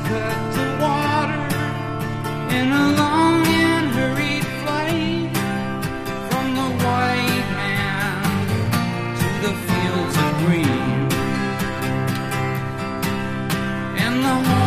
cut to water in a long and hurried flight from the white man to the fields of green and the